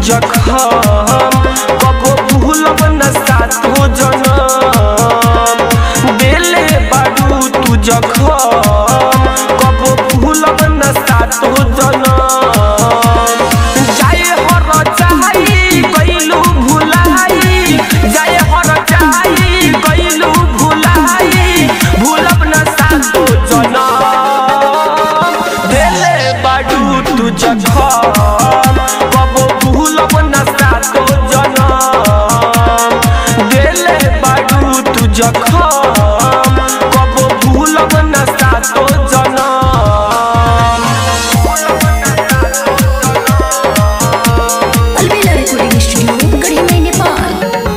जखम कबो भूलब न सातो जनम देले बारू तू जखम कबो भूलब न सातो जनम जाए हर चाही गइलू भुलाई जाए हर चाही गइलू भुलाई भूलब न सातो जनम देले बारू तू जखम कबो भूलब न सातो जनम देले बारू तू जखम कबो भूलब न सातो जनम। अलबेला रिकॉर्डिंग स्टूडियो गढ़ी में नेपाल।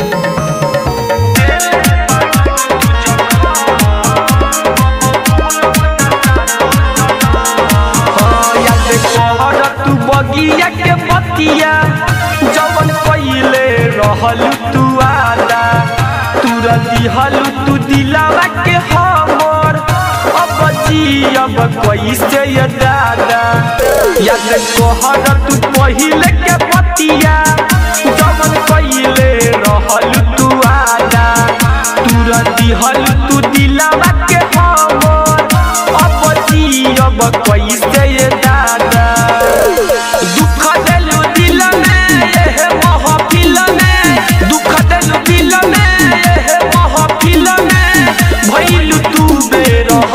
तू बगिया के बतिया जवन पहिले रहल तू आदा तूरा दिहल तू दिलावा के हमर अब जियब कैसे ये दादा याद कहर तू पहिले के बतिया जवन पहिले रहल तू आदा तूरा दिहल तू दिलावा के हमर अब जियब कैसे ये दादा दुख देलू दिल में ये महफिल में दुख देलू दिल में ये महफिल में भइलू तू बेरहम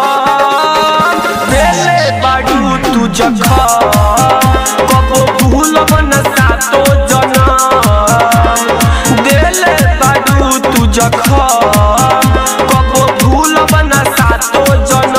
देले बारू तू जखम कबो भूलब न सातो जनम देले बारू तू जखम कबो भूलब न सातो जनम।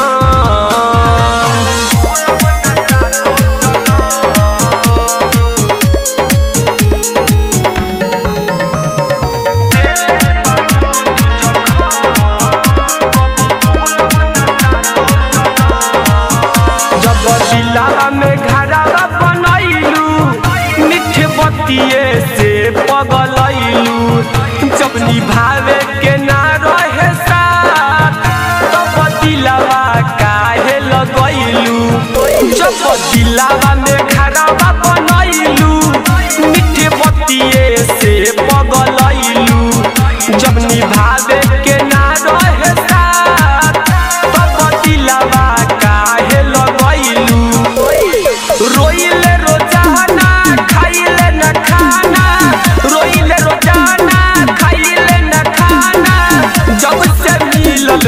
दिलावा में घरावा बनैलू मीठे बतिये से पगलैलू जब निभावे के ना रहे साथ तब दिलावा काहे लगैलू जब दिलावा में घरावा बनैलू मीठे बतिये से पगलैलू जब निभावे के ना रहे साथ तब दिलावा काहे लगैलू रोइले रोजाना खाइले न खाना रोइले रोजाना खाइले न खाना जब से मिलल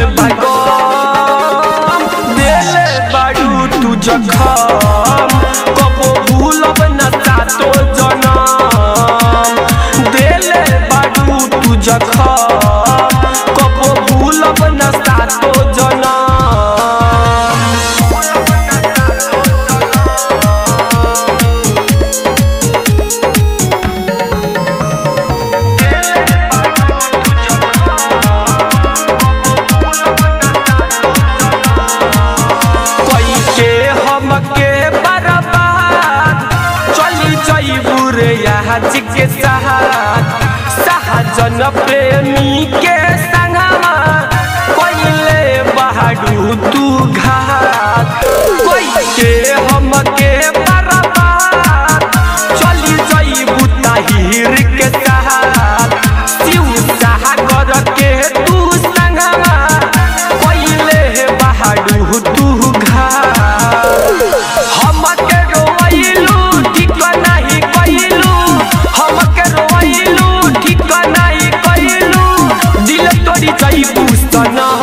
बागम देले बारू तू जखम कबो भूलब न सातो जनम देले बारू तू जखम कबो भूलब न सातो जनम। हमके बर्बाद चली जाइबू रे यहाँ के साथ सहजन प्रेमी के संगमा कोइले बहाडू तू घात कोई के हमके बर्बाद चली जाइबू ताहिर के साथ शिव सागर के तू संगमा कोइले बहाडू तू हमके रोइलू ठीक नहीं कइलू हमके रोइलू ठीक नहीं कइलू दिल तोड़ी जाइबू सनम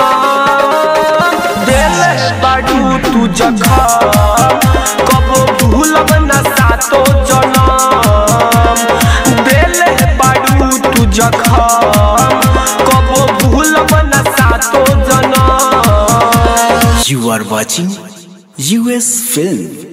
देले बारू तू जखम कबो भूलब न सातो जनम देले बारू तू जखम कबो भूलब न सातो जनम। You are watching US Film.